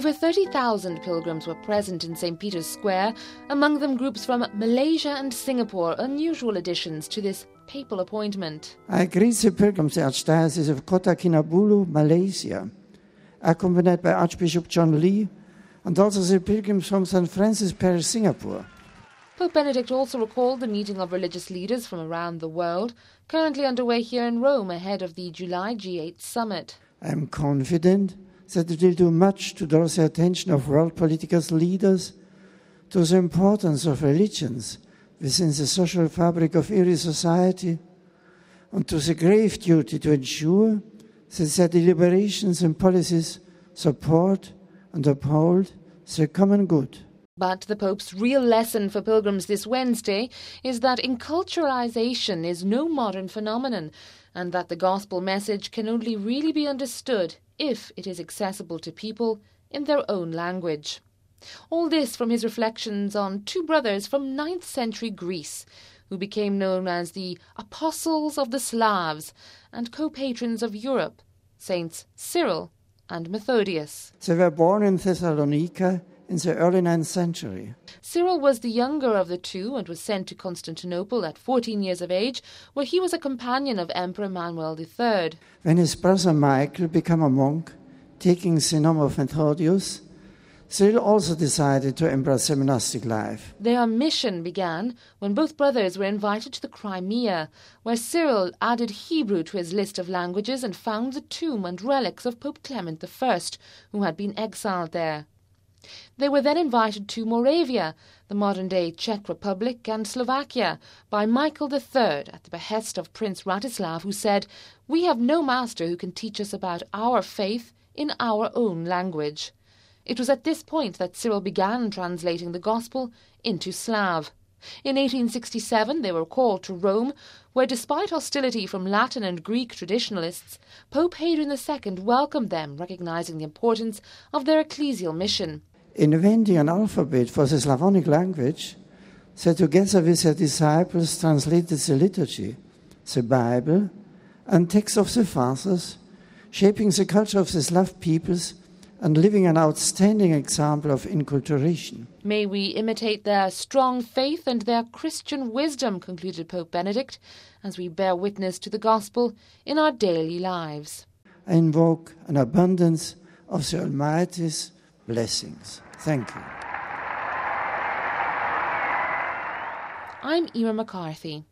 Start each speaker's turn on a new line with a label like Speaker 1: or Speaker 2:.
Speaker 1: Over 30,000 pilgrims were present in St. Peter's Square, among them groups from Malaysia and Singapore, unusual additions to this papal appointment.
Speaker 2: I greet the pilgrims, the Archdiocese of Kota Kinabalu, Malaysia, accompanied by Archbishop John Lee, and also the pilgrims from St. Francis Parish, Singapore.
Speaker 1: Pope Benedict also recalled the meeting of religious leaders from around the world, currently underway here in Rome ahead of the July G8 summit.
Speaker 2: I am confident that it will do much to draw the attention of world political leaders to the importance of religions within the social fabric of every society, and to the grave duty to ensure that their deliberations and policies support and uphold the common good.
Speaker 1: But the Pope's real lesson for pilgrims this Wednesday is that enculturalization is no modern phenomenon, and that the gospel message can only really be understood if it is accessible to people in their own language. All this from his reflections on two brothers from 9th century Greece, who became known as the Apostles of the Slavs and co-patrons of Europe, Saints Cyril and Methodius.
Speaker 2: They were born in Thessalonica in the early 9th century.
Speaker 1: Cyril was the younger of the two and was sent to Constantinople at 14 years of age, where he was a companion of Emperor Manuel III.
Speaker 2: When his brother Michael became a monk, taking the name of Methodius, Cyril also decided to embrace the monastic life.
Speaker 1: Their mission began when both brothers were invited to the Crimea, where Cyril added Hebrew to his list of languages and found the tomb and relics of Pope Clement I, who had been exiled there. They were then invited to Moravia, the modern-day Czech Republic, and Slovakia by Michael III at the behest of Prince Rastislav, who said, "We have no master who can teach us about our faith in our own language." It was at this point that Cyril began translating the Gospel into Slav. In 1867 they were called to Rome, where despite hostility from Latin and Greek traditionalists, Pope Hadrian II welcomed them, recognizing the importance of their ecclesial mission.
Speaker 2: Inventing an alphabet for the Slavonic language, they together with their disciples translated the liturgy, the Bible, and texts of the Fathers, shaping the culture of the Slav peoples and living an outstanding example of enculturation.
Speaker 1: May we imitate their strong faith and their Christian wisdom, concluded Pope Benedict, as we bear witness to the gospel in our daily lives.
Speaker 2: I invoke an abundance of the Almighty's blessings. Thank you.
Speaker 1: I'm Ira McCarthy.